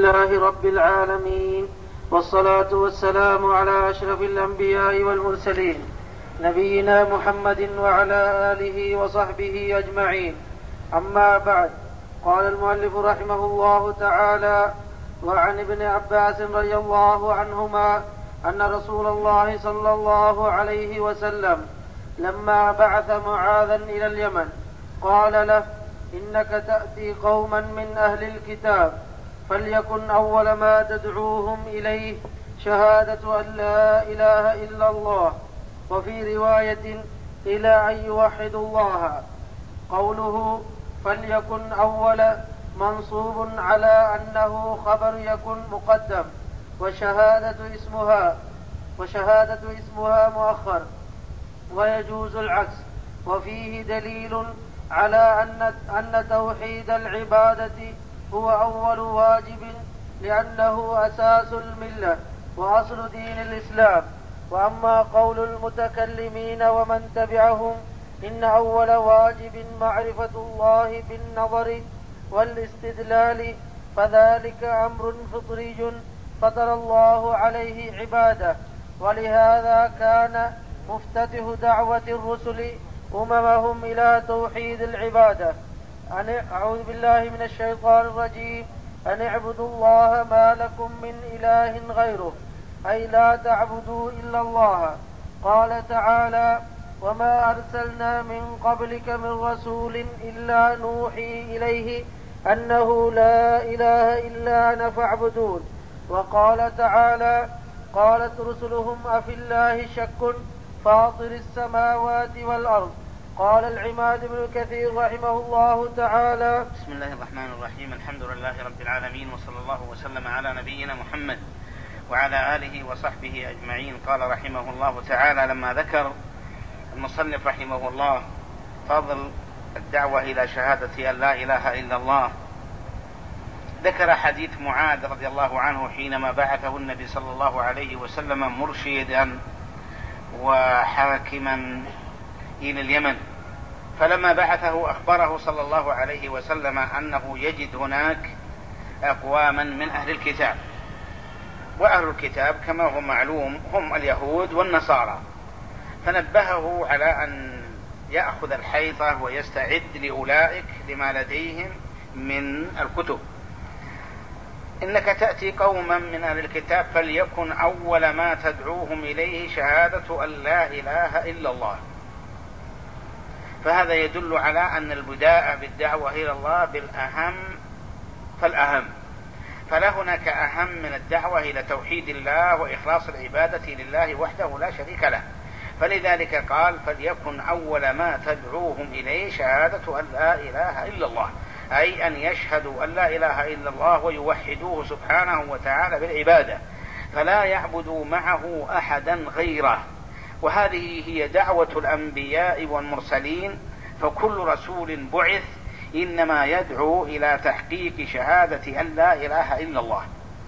لله رب العالمين، والصلاة والسلام على أشرف الأنبياء والمرسلين نبينا محمد وعلى آله وصحبه أجمعين. أما بعد، قال المؤلف رحمه الله تعالى: وعن ابن عباس رضي الله عنهما أن رسول الله صلى الله عليه وسلم لما بعث معاذا إلى اليمن قال له: إنك تأتي قوما من أهل الكتاب، فليكن أول ما تدعوهم إليه شهادة أن لا إله إلا الله، وفي رواية إلى أن يوحدوا الله. قوله فليكن أول منصوب على أنه خبر يكن مقدم، وشهادة اسمها مؤخر، ويجوز العكس. وفيه دليل على أن توحيد العبادة هو أول واجب، لأنه أساس الملة وأصل دين الإسلام. وأما قول المتكلمين ومن تبعهم إن أول واجب معرفة الله بالنظر والاستدلال، فذلك أمر فطري فطر الله عليه عباده، ولهذا كان مفتتح دعوة الرسل أممهم إلى توحيد العبادة. أعوذ بالله من الشيطان الرجيم. أن اعبدوا الله ما لكم من إله غيره، أي لا تعبدوا إلا الله. قال تعالى: وما أرسلنا من قبلك من رسول إلا نوحي إليه أنه لا إله إلا أنا فاعبدون. وقال تعالى: قالت رسلهم أفي الله شك فاطر السماوات والأرض. قال العماد بن كثير رحمه الله تعالى: بسم الله الرحمن الرحيم. الحمد لله رب العالمين، وصلى الله وسلم على نبينا محمد وعلى آله وصحبه أجمعين. قال رحمه الله تعالى: لما ذكر المصنف رحمه الله فضل الدعوة إلى شهادة أن لا إله إلا الله، ذكر حديث معاذ رضي الله عنه حينما بعثه النبي صلى الله عليه وسلم مرشدا وحاكما إلى اليمن، فلما بعثه أخبره صلى الله عليه وسلم أنه يجد هناك أقواما من أهل الكتاب، وأهل الكتاب كما هو معلوم هم اليهود والنصارى، فنبهه على أن يأخذ الحيطة ويستعد لأولئك لما لديهم من الكتب. إنك تأتي قوما من أهل الكتاب فليكن أول ما تدعوهم إليه شهادة أن لا إله إلا الله. فهذا يدل على أن البداء بالدعوة إلى الله بالأهم فالأهم، فلا هناك أهم من الدعوة إلى توحيد الله وإخلاص العبادة لله وحده لا شريك له. فلذلك قال: فليكن أول ما تدعوهم إليه شهادة أن لا إله إلا الله، أي أن يشهدوا أن لا إله إلا الله ويوحدوه سبحانه وتعالى بالعبادة، فلا يعبدوا معه أحدا غيره. وهذه هي دعوة الأنبياء والمرسلين، فكل رسول بعث إنما يدعو إلى تحقيق شهادة أن لا إله إلا الله.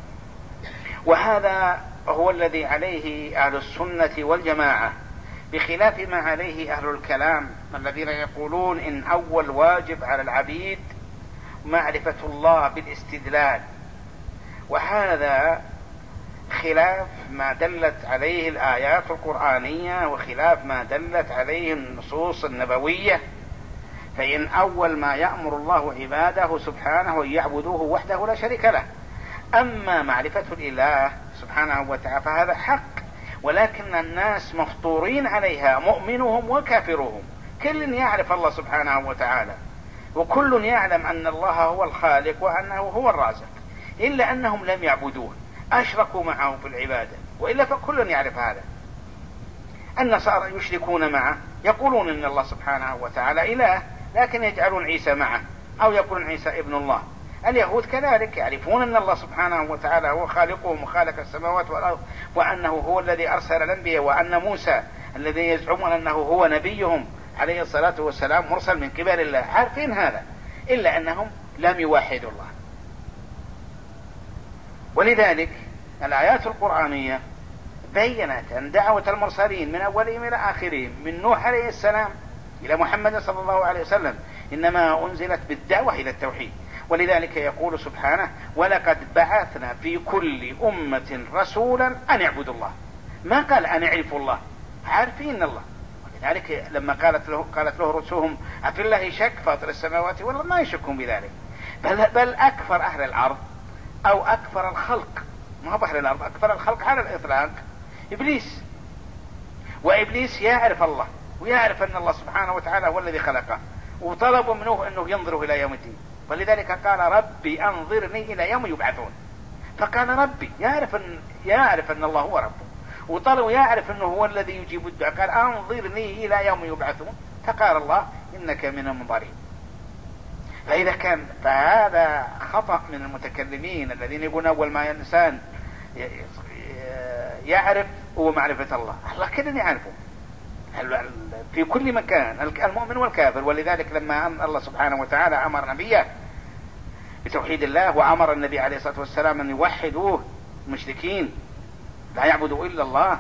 وهذا هو الذي عليه أهل السنة والجماعة، بخلاف ما عليه أهل الكلام الذين يقولون إن أول واجب على العبيد معرفة الله بالاستدلال، وهذا خلاف ما دلت عليه الآيات القرآنية وخلاف ما دلت عليه النصوص النبوية. فإن أول ما يأمر الله عباده سبحانه أن يعبدوه وحده لا شريك له. أما معرفة الإله سبحانه وتعالى فهذا حق، ولكن الناس مفطورين عليها، مؤمنهم وكافرهم، كل يعرف الله سبحانه وتعالى، وكل يعلم أن الله هو الخالق وأنه هو الرازق، إلا أنهم لم يعبدوه، أشركوا معه في العبادة، وإلا فكل يعرف هذا. النصارى يشركون معه، يقولون إن الله سبحانه وتعالى إله، لكن يجعلون عيسى معه أو يقولون عيسى ابن الله. اليهود كذلك يعرفون أن الله سبحانه وتعالى هو خالقهم وخالق السماوات والأرض، وأنه هو الذي أرسل الأنبياء، وأن موسى الذي يزعمون أنه هو نبيهم عليه الصلاة والسلام مرسل من قبل الله، عارفين هذا، إلا أنهم لم يوحدوا الله. ولذلك الآيات القرآنية بينت أن دعوة المرسلين من أولهم إلى آخرهم، من نوح عليه السلام إلى محمد صلى الله عليه وسلم، إنما أنزلت بالدعوة إلى التوحيد. ولذلك يقول سبحانه: ولقد بعثنا في كل أمة رسولا أن اعبدوا الله. ما قال أن اعرفوا الله، عارفين الله. ولذلك لما قالت له رسلهم: أفي الله شك فاطر السماوات والأرض، ما يشكون بذلك، بل أكثر أهل الأرض أو أكثر الخلق، ما هو أهل الأرض، أكثر الخلق على الإطلاق إبليس. وإبليس يعرف الله ويعرف أن الله سبحانه وتعالى هو الذي خلقه، وطلبوا منه أنه ينظره إلى يوم الدين. ولذلك قال: ربي أنظرني إلى يوم يبعثون. فقال ربي، يعرف أن الله هو ربه، وطلبوا يعرف أنه هو الذي يجيب الدعاء، قال: أنظرني إلى يوم يبعثون. فقال الله: إنك من المنظرين. فإذا كان فهذا خطأ من المتكلمين الذين يقولون أول ما الإنسان يعرف هو معرفة الله. الله كذا يعرفه في كل مكان، المؤمن والكافر. ولذلك لما الله سبحانه وتعالى أمر نبيه بتوحيد الله، وأمر النبي عليه الصلاة والسلام أن يوحدوه المشركين لا يعبدوا إلا الله،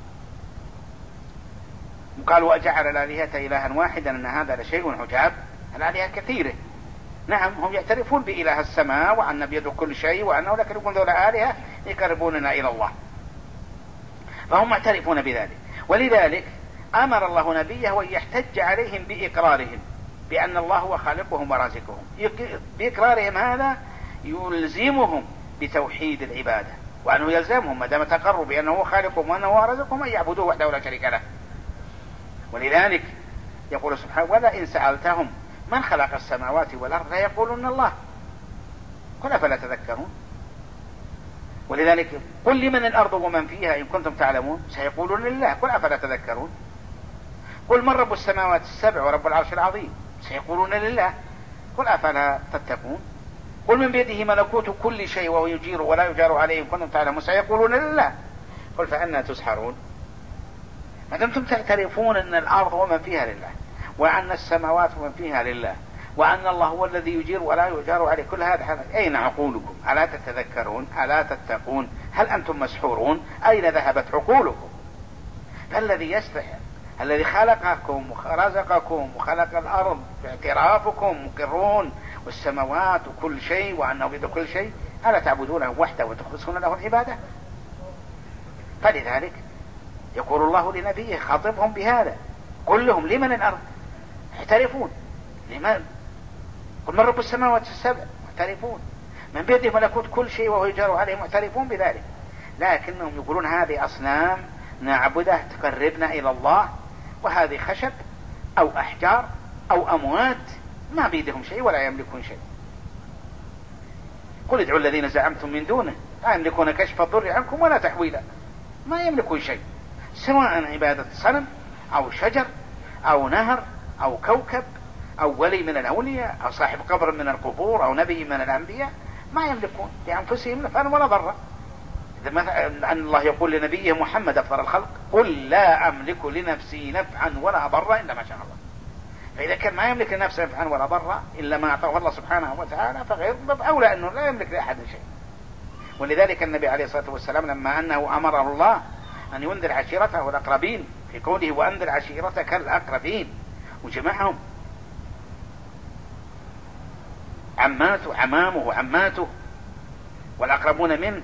وقالوا: أجعل الآلهة إلها واحدا إن هذا لشيء عجاب. الآلهة كثيرة، نعم، هم يعترفون بإله السماء وأن بيده كل شيء وأنه، لكن يقول ذولا آلهة يقربوننا إلى الله، فهم معترفون بذلك. ولذلك أمر الله نبيه وأن يحتج عليهم بإقرارهم بأن الله هو خالقهم ورازقهم. بإقرارهم هذا يلزمهم بتوحيد العبادة، وأنه يلزمهم ما دام تقروا بأنه هو خالقهم وأنه هو رازقهم أن يعبدوه وحده لا شريك له. ولذلك يقول سبحانه: ولئن سألتهم من خلق السماوات والأرض ليقولون الله، قل أفلا تذكرون. ولذلك قل لمن الأرض ومن فيها إن كنتم تعلمون، سيقولون لله، قل أفلا تذكرون. قل من رب السماوات السبع ورب العرش العظيم، سيقولون لله، قل أفلا تتقون. قل من بيده ملكوت كل شيء وهو يجير ولا يجار عليه إن كنتم تعلمون، سيقولون لله، قل فأنى تسحرون. ما دمتم تعترفون أن الأرض ومن فيها لله، وأن السماوات ومن فيها لله، وأن الله هو الذي يجير ولا يجار عليه، كل هذا أين عقولكم؟ ألا تتذكرون؟ ألا تتقون؟ هل أنتم مسحورون؟ أين ذهبت عقولكم؟ فالذي يستحق، الذي خلقكم ورزقكم وخلق الأرض باعترافكم مقرون، والسماوات وكل شيء وأنه بيد كل شيء، ألا تعبدونه وحده وتخلصون له العبادة؟ فلذلك يقول الله لنبيه خاطبهم بهذا: قل لهم لمن الأرض، اعترفون لمن؟ قل من رب السماوات السبع، معترفون. من بيده ملكوت كل شيء وهو يجار عليه، معترفون بذلك. لكنهم يقولون هذه أصنام نعبدها تقربنا إلى الله، وهذه خشب أو أحجار أو أموات ما بيدهم شيء ولا يملكون شيء. قل ادعوا الذين زعمتم من دونه لا يملكون كشف الضر عنكم ولا تحويلا، ما يملكون شيء، سواء عبادة صنم أو شجر أو نهر أو كوكب أو ولي من الأولياء أو صاحب قبر من القبور أو نبي من الأنبياء، ما يملكون لأنفسهم نفعا ولا ضرا. أن الله يقول لنبيه محمد أفضل الخلق: قل لا أملك لنفسي نفعا ولا ضرا إلا ما شاء الله. فإذا كان ما يملك لنفسه نفعا ولا ضرا إلا ما أعطاه الله سبحانه وتعالى، فغير أولى أنه لا يملك لأحد شيء. ولذلك النبي عليه الصلاة والسلام لما أنه أمره الله أن ينذر عشيرته الأقربين في قوله: وأنذر عشيرتك الأقربين، وجمعهم عماته عمامه وعماته والأقربون منه،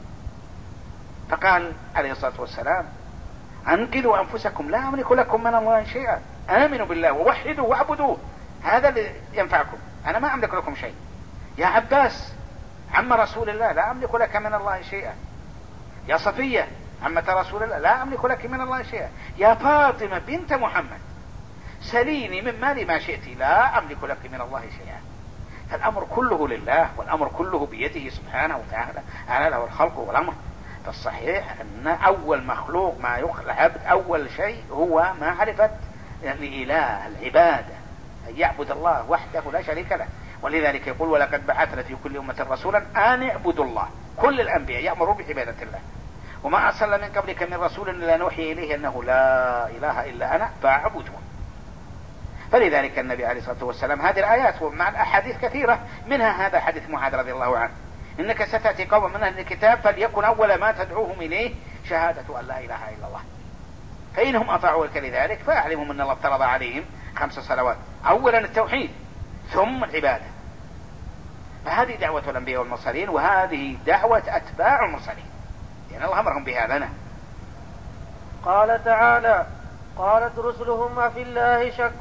فقال عليه الصلاة والسلام: أنقذوا أنفسكم لا أملك لكم من الله شيئا، آمنوا بالله ووحدوا واعبدوه، هذا اللي ينفعكم، أنا ما أملك لكم شيء. يا عباس عم رسول الله لا أملك لك من الله شيئا. يا صفية عمة رسول الله لا أملك لك من الله شيئا. يا فاطمة بنت محمد سليني من مالي ما شئت لا أملك لك من الله شيئا. فالأمر كله لله، والأمر كله بيده سبحانه وتعالى، ألا له الخلق والأمر. فالصحيح أن أول مخلوق ما يخلق عبد أول شيء هو معرفة الإله، العبادة، أن يعبد الله وحده لا شريك له. ولذلك يقول: ولقد بعثنا في كل أمة رسولا أن اعبدوا الله. كل الأنبياء يأمروا بعبادة الله، وما أرسلنا من قبلك من رسول إلا نوحي إليه أنه لا إله إلا أنا فاعبدون. فلذلك النبي عليه الصلاة والسلام هذه الآيات ومع الأحاديث كثيرة، منها هذا حديث معاذ رضي الله عنه: إنك ستأتي قوم من أهل الكتاب فليكن أول ما تدعوهم إليه شهادة أن لا إله إلا الله، فإنهم أطاعوك لذلك فأعلمهم أن الله افترض عليهم 5 صلوات، أولا التوحيد ثم العبادة. فهذه دعوة الأنبياء والمرسلين، وهذه دعوة أتباع المرسلين، لأن الله أمرهم بها لنا. قال تعالى: قالت رسلهم أفي الله شك.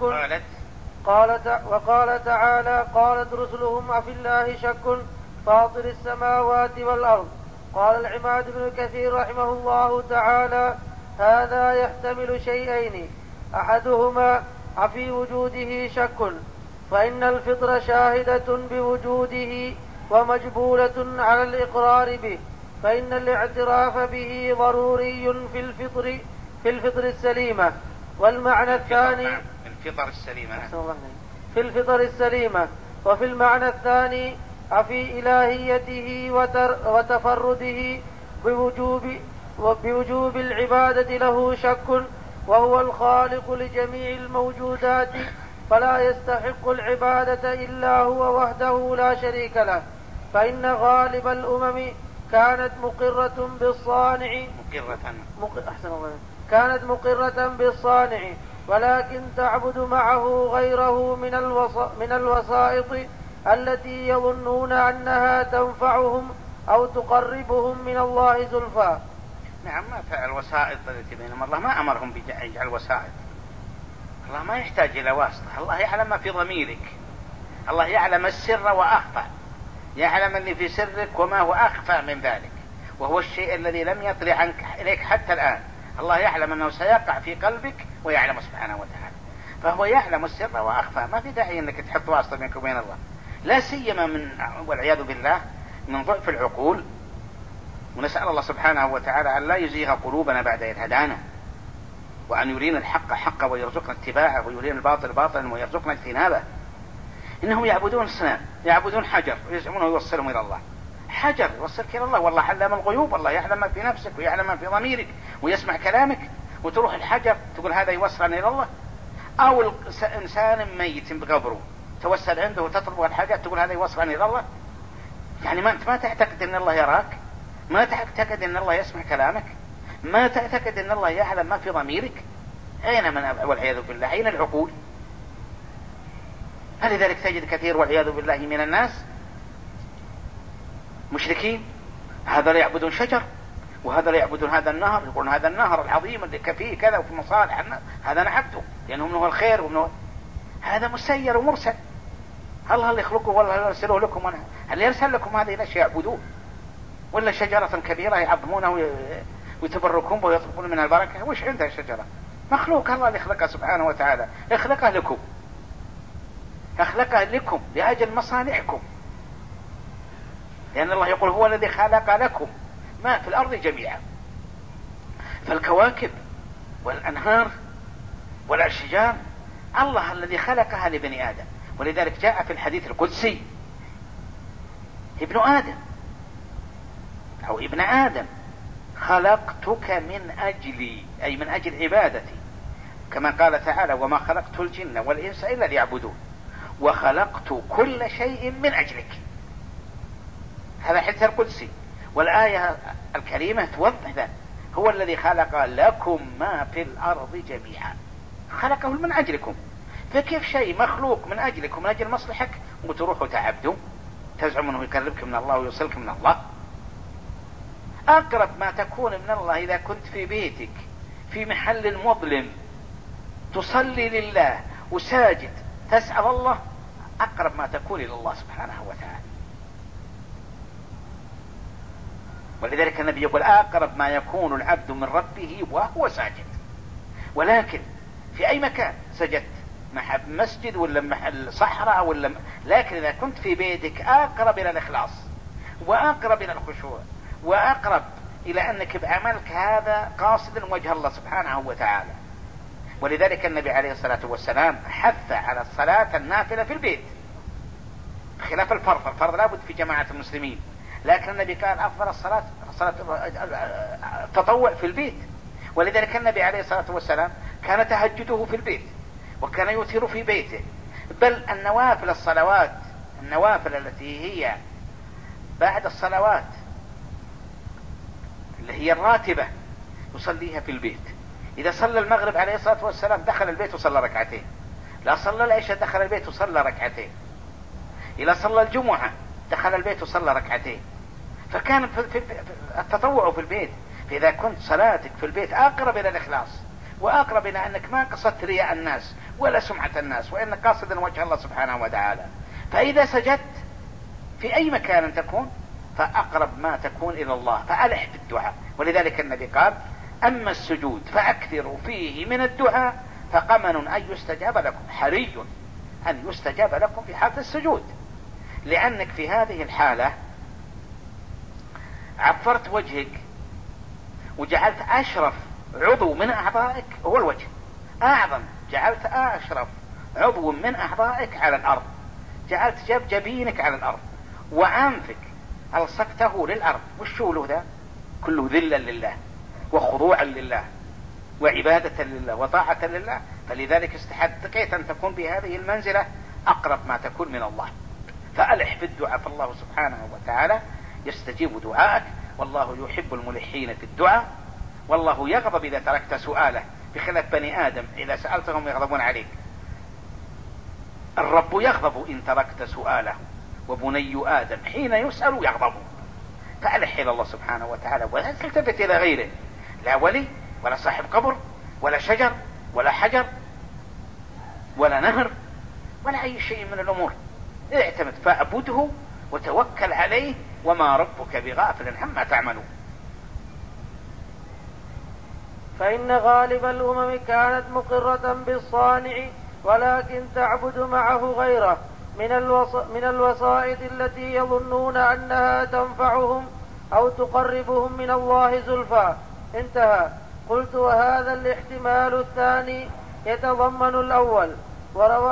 وقال تعالى: قالت رسلهم أفي الله شك فاطر السماوات والأرض. قال العماد بن كثير رحمه الله تعالى: هذا يحتمل شيئين: أحدهما أفي وجوده شك، فإن الفطر شاهدة بوجوده ومجبولة على الإقرار به، فإن الاعتراف به ضروري في الفطر السليمة. والمعنى الثاني في الفطر السليمة. وفي المعنى الثاني أفي إلهيته وتفرده بوجوب العبادة له شك، وهو الخالق لجميع الموجودات فلا يستحق العبادة إلا هو وحده لا شريك له. فإن غالب الأمم كانت مقرة بالصانع ولكن تعبد معه غيره من الوسائط التي يظنون أنها تنفعهم أو تقربهم من الله زلفى. نعم، ما فعل الوسائط التي بينهم، الله ما أمرهم بجعل وسائط، الله ما يحتاج إلى واسطة، الله يعلم ما في ضميرك، الله يعلم السر وأخفى، يعلم اللي في سرك وما هو أخفى من ذلك، وهو الشيء الذي لم يطلع عنك إليك حتى الآن، الله يعلم أنه سيقع في قلبك ويعلم سبحانه وتعالى، فهو يعلم السر وأخفى، ما في داعي أنك تحط واسطة بينك وبين الله، لا سيما والعياذ بالله من ضعف العقول. ونسأل الله سبحانه وتعالى أن لا يزيغ قلوبنا بعد إذ هدانا، وأن يرينا الحق حقا ويرزقنا اتباعه، ويرينا الباطل باطلا ويرزقنا اجتنابه. إنهم يعبدون الصنام، يعبدون حجر ويزعمونه يوصلهم إلى الله. حجر يوصلك إلى الله، والله علم الغيوب، الله يعلم ما في نفسك ويعلم ما في ضميرك ويسمع كلامك، وتروح الحجر تقول هذا يوصلني إلى الله. أو إنسان ميت بقبره توسل عنده وتطلب الحاجات تقول هذا يوصلني إلى الله. يعني ما أنت ما تعتقد أن الله يراك، ما تعتقد أن الله يسمع كلامك، ما تعتقد أن الله يعلم ما في ضميرك. أين من والعياذ بالله، أين العقول؟ فلذلك تجد كثير والعياذ بالله من الناس مشركين، هذا لا يعبدون شجر، وهذا لا يعبدون هذا النهر، يقولون هذا النهر العظيم اللي فيه كذا وفي مصالح هذا نعبده لأنه منه الخير ومنه هذا مسير ومرسل، الله اللي يخلقه والله يرسله لكم، هل يرسل لكم هذه الأشياء يعبدون؟ ولا شجرة كبيرة يعظمونه ويتبركون ويطلبون من البركة؟ وش عندها شجرة؟ مخلوق الله اللي خلقها سبحانه وتعالى، يخلقها لكم، يخلقها لكم لأجل مصالحكم، لأن الله يقول هو الذي خلق لكم ما في الأرض جميعا. فالكواكب والأنهار والأشجار الله الذي خلقها لبني آدم، ولذلك جاء في الحديث القدسي: ابن آدم أو ابن آدم خلقتك من أجلي، أي من أجل عبادتي، كما قال تعالى: وما خلقت الجن والإنس إلا ليعبدون، وخلقت كل شيء من أجلك. هذا الحديث القدسي، والآية الكريمة توضح ذلك، هو الذي خلق لكم ما في الأرض جميعا، خلقه من أجلكم. فكيف شيء مخلوق من أجلكم من أجل مصلحك وتروحوا تعبدوا تزعم أنه يقربك من الله ويوصلك من الله؟ أقرب ما تكون من الله إذا كنت في بيتك في محل مظلم تصلي لله وساجد تسأل الله، أقرب ما تكون إلى الله سبحانه وتعالى. ولذلك النبي يقول: أقرب ما يكون العبد من ربه وهو ساجد. ولكن في أي مكان سجدت، مسجد ولا محل صحراء ولا لكن إذا كنت في بيتك أقرب إلى الإخلاص وأقرب إلى الخشوع وأقرب إلى أنك بعملك هذا قاصدا وجه الله سبحانه وتعالى. ولذلك النبي عليه الصلاة والسلام حث على الصلاة النافلة في البيت خلاف الفرض. الفرض لابد في جماعة المسلمين، لكن النبي قال أفضل الصلاة التطوع في البيت. ولذلك النبي عليه الصلاة والسلام كان تهجده في البيت وكان يوتر في بيته، بل النوافل الصلوات النوافل التي هي بعد الصلوات اللي هي الراتبة يصليها في البيت. إذا صلى المغرب عليه الصلاة والسلام دخل البيت وصلى ركعتين، لا صلى العشاء دخل البيت وصلى ركعتين، إذا صلى الجمعة دخل البيت وصلى ركعتين، فكان في التطوع في البيت. فإذا كنت صلاتك في البيت أقرب إلى الإخلاص وأقرب إلى أنك ما قصدت رياء الناس ولا سمعة الناس، وإنك قاصدا وجه الله سبحانه وتعالى، فإذا سجدت في أي مكان تكون فأقرب ما تكون إلى الله، فألح بالدعاء. ولذلك النبي قال: أما السجود فأكثروا فيه من الدعاء فقمن أن يستجاب لكم، حري أن يستجاب لكم في حالة السجود، لأنك في هذه الحالة عفرت وجهك وجعلت أشرف عضو من أعضائك هو الوجه، جعلت أشرف عضو من أعضائك على الأرض، جعلت جبينك على الأرض، وأنفك ألصقته للأرض. وشو له ذا؟ كله ذلا لله وخضوعا لله وعبادة لله وطاعة لله. فلذلك استحقيت أن تكون بهذه المنزلة أقرب ما تكون من الله، فألح بالدعاء، فالله سبحانه وتعالى يستجيب دعاءك، والله يحب الملحين في الدعاء، والله يغضب إذا تركت سؤاله، بخلاف بني آدم إذا سألتهم يغضبون عليك. الرب يغضب إن تركت سؤاله، وبني آدم حين يسأل يغضب. فألح إلى الله سبحانه وتعالى، ولا تلتفت إلى غيره، لا ولي ولا صاحب قبر ولا شجر ولا حجر ولا نهر ولا أي شيء من الأمور. اعتمد فاعبده وتوكل عليه، وما ربك بغافل عما تعملون. فإن غالب الأمم كانت مقرة بالصانع، ولكن تعبد معه غيره من الوسائط التي يظنون أنها تنفعهم أو تقربهم من الله زلفى. انتهى. قلت: وهذا الاحتمال الثاني يتضمن الأول. وروى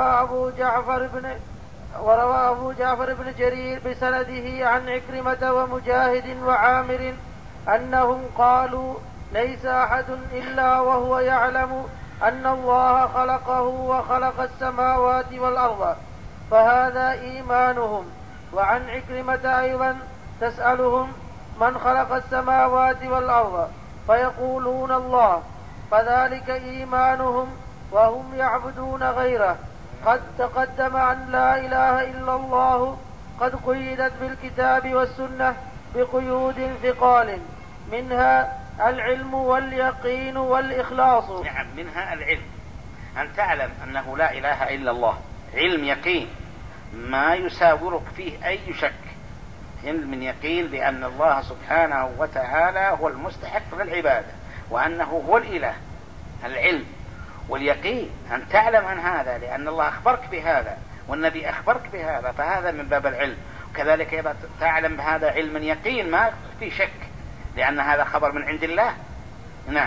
أبو جعفر بن جرير بسنده عن عكرمة ومجاهد وعامر أنهم قالوا: ليس أحد إلا وهو يعلم أن الله خلقه وخلق السماوات والأرض، فهذا إيمانهم. وعن عكرمة أيضا: تسألهم: من خلق السماوات والأرض؟ فيقولون: الله، فذلك إيمانهم، وهم يعبدون غيره. قد تقدم أن لا إله إلا الله قد قيدت بالكتاب والسنة بقيود ثقال، منها العلم واليقين والإخلاص. نعم، منها العلم، أن تعلم أنه لا إله إلا الله، علم يقين ما يساورك فيه أي شك، علم يقين بأن الله سبحانه وتعالى هو المستحق للعبادة وأنه هو الإله. العلم واليقين أن تعلم عن هذا، لأن الله أخبرك بهذا والنبي أخبرك بهذا، فهذا من باب العلم. وكذلك تعلم بهذا علم يقين ما في شك، لأن هذا خبر من عند الله. نعم.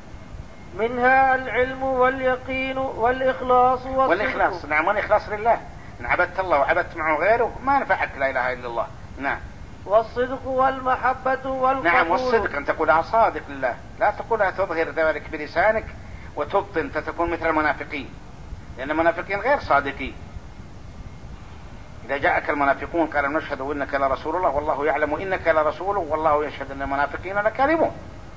منها العلم واليقين والإخلاص والإخلاص. نعم، والإخلاص لله. إن عبدت الله وعبدت معه غيره ما نفعك لا إله إلا الله. نعم. والصدق والمحبة والقبول. نعم، والصدق أن تقولها صادق لله، لا تقولها تظهر ذلك بلسانك وتبطن فتكون مثل المنافقين، لأن المنافقين غير صادقين. إذا جاءك المنافقون قالوا: نشهد إنك لرسول الله والله يعلم إنك لرسوله والله يشهد أن المنافقين لكاذبون.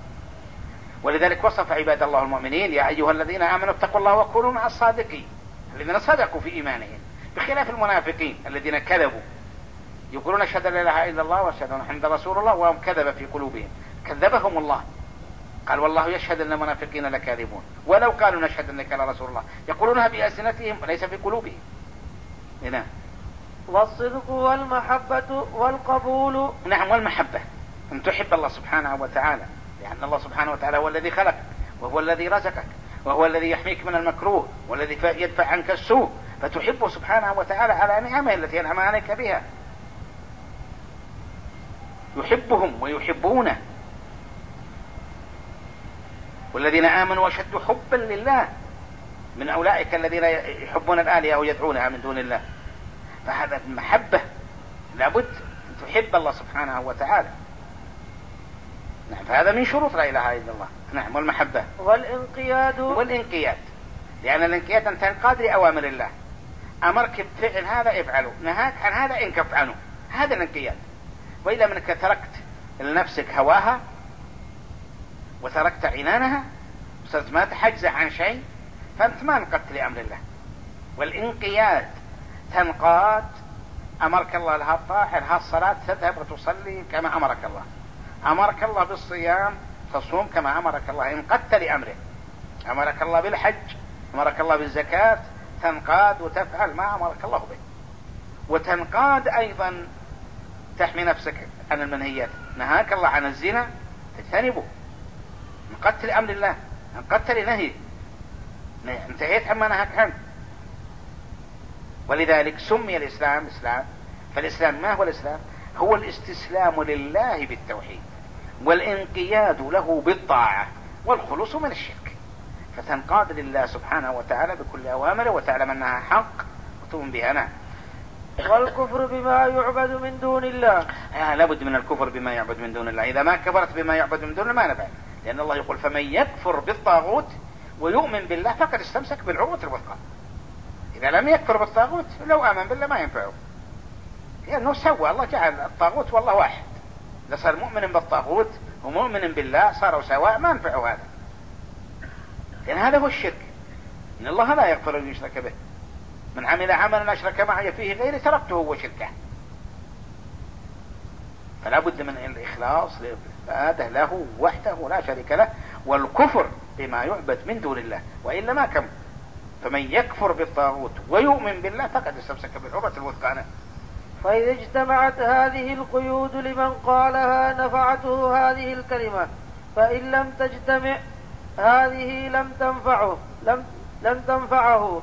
ولذلك وصف عباد الله المؤمنين: يا أيها الذين آمنوا اتقوا الله وكونوا مع الصادقين، الذين صدقوا في إيمانهم، بخلاف المنافقين الذين كذبوا، يقولون: نشهد لا إله إلا الله واشهد أن محمدا رسول الله، وهم كذب في قلوبهم، كذبهم الله. قال: والله يشهد أن المنافقين لكاذبون، ولو قالوا نشهد أنك لرسول الله يقولونها بألسنتهم وليس في قلوبهم. هنا. والصدق والمحبة والقبول. نعم، والمحبة، أن تحب الله سبحانه وتعالى، لأن الله سبحانه وتعالى هو الذي خلقك وهو الذي رزقك وهو الذي يحميك من المكروه والذي يدفع عنك السوء، فتحبه سبحانه وتعالى على نعمه التي أنعم عليك بها. يحبهم ويحبونه، والذين آمنوا أشد حبا لله من أولئك الذين يحبون الآلهة ويدعونها من دون الله. فهذا المحبة لابد أن تحب الله سبحانه وتعالى. نعم، فهذا من شروط لا إله إلا الله. نعم، والمحبة والانقياد، لأن الانقياد أن تنقاد لأوامر الله، أمرك بفعل هذا افعله، نهاك عن هذا انكف عنه، هذا الانقياد. وإذا منك تركت لنفسك هواها وتركت عنانها وصرت ما تحجز عن شيء، فأنت ما انقدت لأمر الله. والانقياد تنقاد أمرك الله لها الطاهر ها الصلاة تذهب وتصلي كما أمرك الله، أمرك الله بالصيام تصوم كما أمرك الله، انقدت لأمره. أمرك الله بالحج، أمرك الله بالزكاة، تنقاد وتفعل ما أمرك الله به، وتنقاد أيضا تحمي نفسك عن المنهيات. نهاك الله عن الزنا تجتنبه، انقدت لأمر الله، انقدت لنهيه، انتهيت عما نهاك عنه. ولذلك سمي الإسلام إسلام. فالإسلام ما هو الإسلام؟ هو الاستسلام لله بالتوحيد والانقياد له بالطاعة والخلوص من الشرك، فتنقاد لله سبحانه وتعالى بكل أوامره وتعلم أنها حق وتؤمن بها. نعم. والكفر بما يعبد من دون الله. لابد من الكفر بما يعبد من دون الله. إذا ما كفرت بما يعبد من دون الله ما نفع، لأن الله يقول فمن يكفر بالطاغوت ويؤمن بالله فقد استمسك بالعروة الوثقى. إذا لم يكفر بالطاغوت لو آمن بالله ما ينفعه، لأنه سوى، الله جعل الطاغوت والله واحد. إذا صار مؤمن بالطاغوت ومؤمن بالله صاروا سواء ما ينفعه هذا، لأن هذا هو الشرك، إن الله لا يغفر أن يشرك به، من عمل عملا أشرك معي فيه غيري تركته وشركه. فلا بد من الإخلاص للعبادة له وحده لا شريك له، والكفر بما يعبد من دون الله، وإلا ما كم. فمن يكفر بالطاغوت ويؤمن بالله فقد استمسك بالعروة الوثقى. فإذا اجتمعت هذه القيود لمن قالها نفعته هذه الكلمة، فإن لم تجتمع هذه لم تنفعه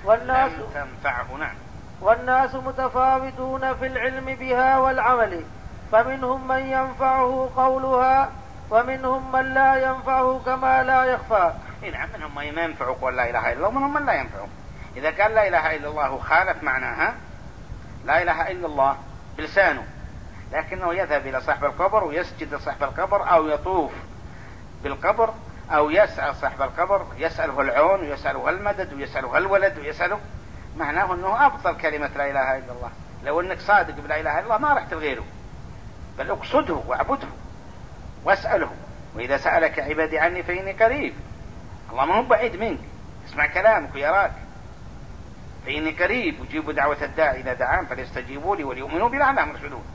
والناس متفاوتون في العلم بها والعمل، فمنهم من ينفعه قولها ومنهم من لا ينفعه كما لا يخفى. نعم، منهم من ينفع قول لا إله إلا الله ومنهم من لا ينفعه. إذا قال لا إله إلا الله خالف معناها لا إله إلا الله بلسانه، لكنه يذهب إلى صاحب القبر ويسجد لصاحب القبر أو يطوف بالقبر أو يسأل صاحب القبر، يسأله العون ويسأله المدد ويسأله الولد ويسأله، معناه أنه أفضل كلمة لا إله إلا الله. لو أنك صادق بلا إله إلا الله ما رحت لغيره، بل اقصده واعبده واسأله. وإذا سألك عبادي عني فإني قريب، الله ما هو بعيد منك، اسمع كلامك ويراك. فإني قريب أجيب دعوة الداعي إذا دعان فليستجيبوا لي وليؤمنوا بي لعلهم يرشدون.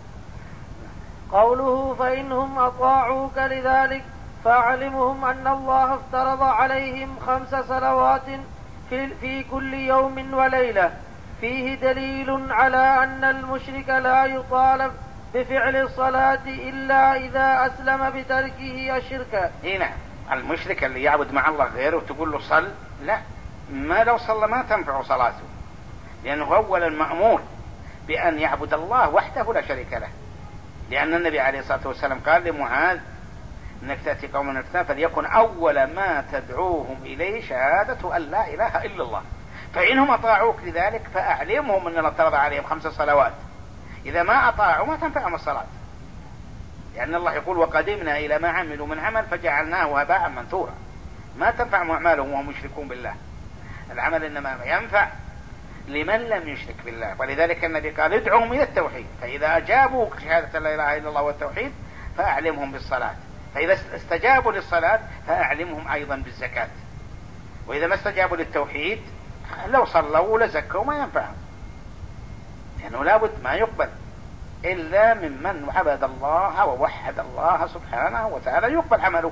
قوله فإنهم أطاعوك لذلك فأعلمهم أن الله افترض عليهم 5 صلوات في كل يوم وليلة، فيه دليل على أن المشرك لا يطالب بفعل الصلاة إلا إذا أسلم بتركه الشرك. هنا المشرك اللي يعبد مع الله غيره تقول له صل، لا، ما لو صلى ما تنفع صلاته، لأنه أولا مأمور بأن يعبد الله وحده لا شريك له، لأن النبي عليه الصلاة والسلام قال لمعاذ إنك تأتي قوما الفتنة فليكن أول ما تدعوهم إليه شهادة أن لا إله إلا الله، فإنهم أطاعوك لذلك فأعلمهم أن الله افترض عليهم 5 صلوات. إذا ما أطاعوا ما تنفعهم الصلاة، لأن الله يقول وقدمنا إلى ما عملوا من عمل فجعلناه هباء منثورا، ما تنفعهم أعمالهم وهم مشركون بالله. العمل إنما ينفع لمن لم يشرك بالله، ولذلك النبي قال ادعوهم إلى التوحيد، فإذا أجابوا شهادة لا إله إلا الله والتوحيد فأعلمهم بالصلاة، فإذا استجابوا للصلاة فأعلمهم أيضا بالزكاة، وإذا ما استجابوا للتوحيد لو صلوا ولا زكوا ما ينفعهم، لأنه لابد ما يقبل إلا ممن عبد الله ووحد الله سبحانه وتعالى يقبل عمله.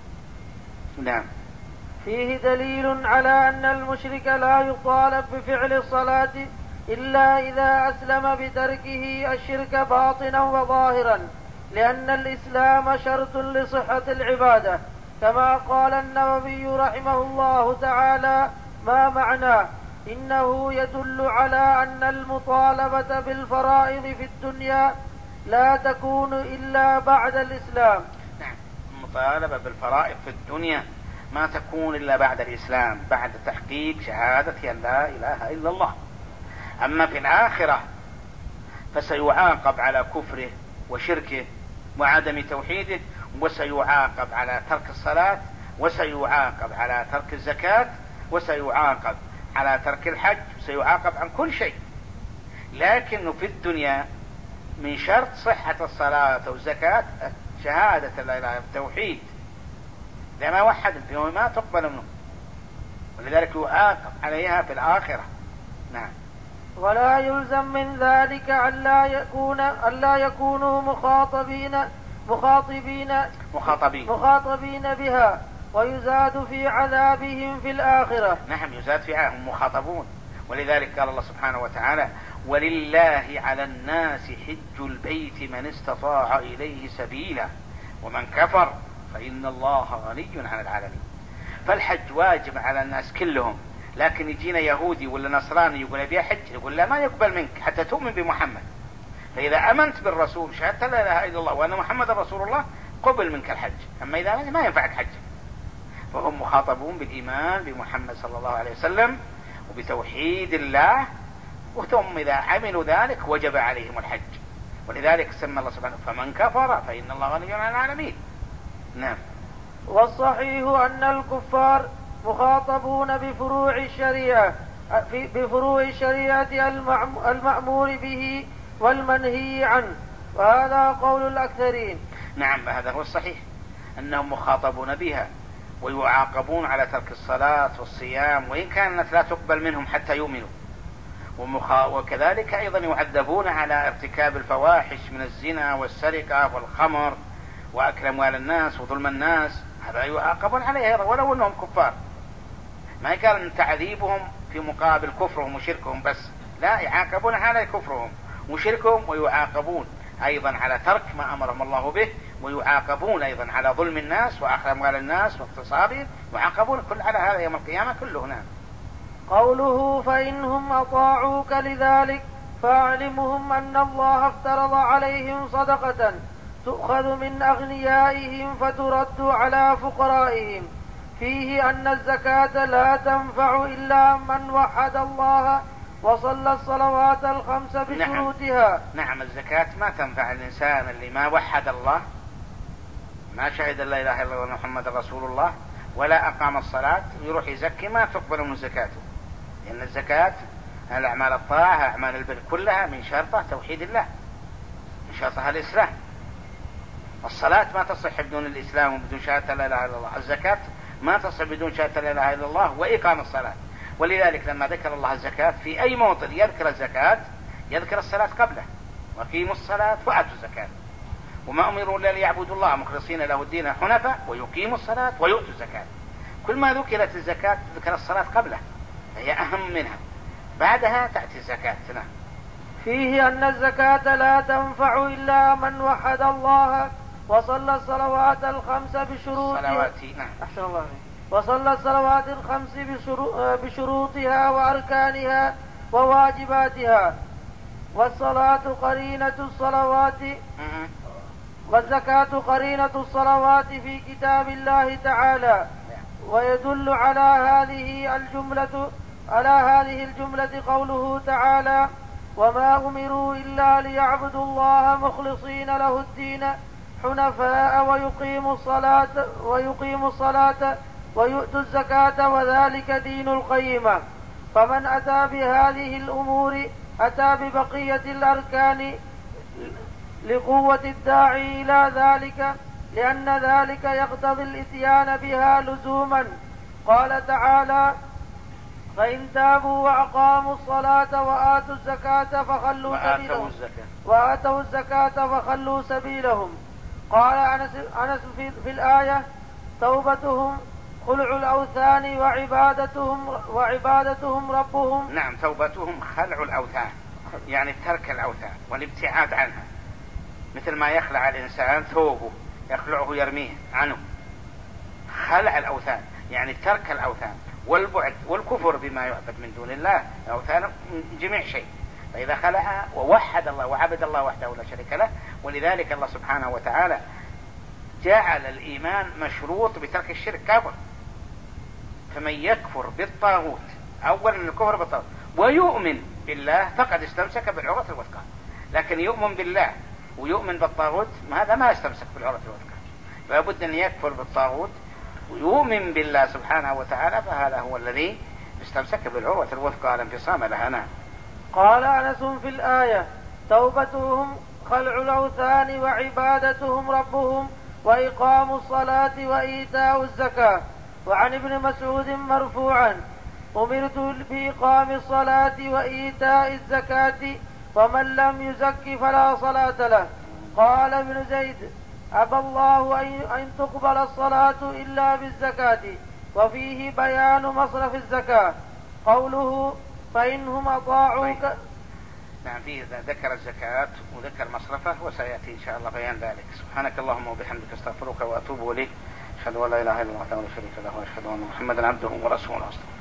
نعم. فيه دليل على أن المشرك لا يطالب بفعل الصلاة إلا إذا أسلم بتركه الشرك باطنا وظاهرا، لأن الإسلام شرط لصحة العبادة، كما قال النووي رحمه الله تعالى ما معناه إنه يدل على أن المطالبة بالفرائض في الدنيا لا تكون إلا بعد الإسلام. نعم، المطالبة بالفرائض في الدنيا ما تكون إلا بعد الإسلام، بعد تحقيق شهادة أن لا إله إلا الله. أما في الآخرة فسيعاقب على كفره وشركه وعدم توحيده، وسيعاقب على ترك الصلاة، وسيعاقب على ترك الزكاة، وسيعاقب على ترك الحج، وسيعاقب عن كل شيء. لكنه في الدنيا من شرط صحة الصلاة والزكاة شهادة لا إله إلا الله التوحيد، لما وحد فيه ما تقبل منه، ولذلك يعاقب عليها في الآخرة. نعم. ولا يلزم من ذلك ألا يكونوا مخاطبين بها، ويزاد في عذابهم في الآخرة. نعم، يزاد في عذابهم، مخاطبون. ولذلك قال الله سبحانه وتعالى: ولله على الناس حج البيت من استطاع إليه سبيلا ومن كفر فإن الله غني عن العالمين. فالحج واجب على الناس كلهم، لكن يجينا يهودي ولا نصراني يقول أبي حج، يقول لا، ما يقبل منك حتى تؤمن بمحمد. فإذا أمنت بالرسول شهدت لا إله إلا الله وأن محمد رسول الله قبل منك الحج، أما إذا ما ينفعك حج. فهم مخاطبون بالإيمان بمحمد صلى الله عليه وسلم وبتوحيد الله، وثم إذا عملوا ذلك وجب عليهم الحج. ولذلك سمى الله سبحانه: فمن كفر فإن الله غني عن العالمين. نعم. والصحيح أن الكفار مخاطبون بفروع الشريعة المأمور به والمنهي عنه، وهذا قول الأكثرين. نعم، هذا هو الصحيح، أنهم مخاطبون بها ويعاقبون على ترك الصلاة والصيام، وإن كانت لا تقبل منهم حتى يؤمنوا. وكذلك أيضا يعذبون على ارتكاب الفواحش من الزنا والسرقة والخمر وأكل أموال الناس وظلم الناس، هذا يعاقبون عليه ولو أنهم كفار. ما يقال أن تعذيبهم في مقابل كفرهم وشركهم بس، لا، يعاقبون على كفرهم وشركهم، ويعاقبون أيضا على ترك ما أمرهم الله به، ويعاقبون أيضا على ظلم الناس وأخذ أموال الناس واغتصابهم، يعاقبون كل على هذا يوم القيامة كله. نعم. قوله: فإنهم أطاعوك لذلك فاعلمهم أن الله افترض عليهم صدقة تؤخذ من أغنيائهم فترد على فقرائهم، فيه أن الزكاة لا تنفع إلا من وحد الله وصلى الصلوات الخمس بشروطها. نعم، الزكاة ما تنفع الإنسان اللي ما وحد الله، ما شهد لا إله إلا الله محمد رسول الله، ولا أقام الصلاة، يروح يزكي ما تقبل من زكاته، لأن الزكاة الأعمال الطاعة أعمال البر كلها من شرطها توحيد الله، من شرطها الإسلام. الصلاة ما تصح بدون الإسلام وبدون شهادة لا إله إلا الله، الزكاة ما تصح بدون شهادة لا إله إلا الله وإقام الصلاة. ولذلك لما ذكر الله الزكاة في أي موطن يذكر الزكاة يذكر الصلاة قبله: وأقيموا الصلاة وآتوا الزكاة، وما أمروا إلا ليعبدوا الله مخلصين له الدين حنفاء ويقيموا الصلاة ويؤتوا الزكاة. كل ما ذكرت الزكاة ذكر الصلاة قبله، هي أهم منها، بعدها تأتي الزكاة. فيه أن الزكاة لا تنفع إلا من وحد الله وصلى الصلوات الخمس بشروطها. أحسن الله. وصلى الصلوات الخمس بشروطها وأركانها وواجباتها، والصلاة قرينة الصلوات، والزكاة قرينة الصلوات في كتاب الله تعالى. ويدل على هذه الجملة قوله تعالى: وما أمروا إلا ليعبدوا الله مخلصين له الدين حنفاء ويقيموا الصلاة ويؤتوا الزكاة وذلك دين القيمة. فمن أتى بهذه الأمور أتى ببقية الأركان لقوة الداعي إلى ذلك، لأن ذلك يقتضي الإتيان بها لزوما. قال تعالى: فإن تابوا وأقاموا الصلاة وآتوا الزكاة فخلوا سبيلهم. قال أنس في الآية: توبتهم خلع الأوثان وعبادتهم ربهم. نعم، توبتهم خلع الأوثان، يعني ترك الأوثان والابتعاد عنها، مثل ما يخلع الإنسان ثوبه يخلعه يرميه عنه. خلع الأوثان يعني ترك الأوثان والبعد والكفر بما يعبد من دون الله، الأوثان من جميع شيء. فإذا خلعها ووحد الله وعبد الله وحده لا شريك له. ولذلك الله سبحانه وتعالى جعل الإيمان مشروط بترك الشرك كافر. فمن يكفر بالطاغوت، أولا الكفر بالطاغوت، ويؤمن بالله فقد استمسك بالعروة الوثقى. لكن يؤمن بالله ويؤمن بالطاغوت هذا ما يستمسك بالعروة الوثقى، فلابد أن يكفر بالطاغوت ويؤمن بالله سبحانه وتعالى، فهذا هو الذي استمسك بالعروة الوثقى لا انفصام لها. قال أنس في الآية: توبتهم خلع الأوثان وعبادتهم ربهم وإقام الصلاة وإيتاء الزكاة. وعن ابن مسعود مرفوعا: أمرت بإقام الصلاة وإيتاء الزكاة فمن لم يزك فلا صلاة له. قال ابن زيد: أبى الله أن تقبل الصلاة إلا بالزكاة. وفيه بيان مصرف الزكاة. قوله: فإنهم أطاعوك. نعم، فيه ذكر الزكاة وذكر مصرفه، وسيأتي إن شاء الله بيان ذلك. سبحانك اللهم وبحمدك استغفرك وأتوب إليك. أشهد أن لا إله إلا الله وحده لا شريك له وأشهد أن محمدا عبده ورسوله.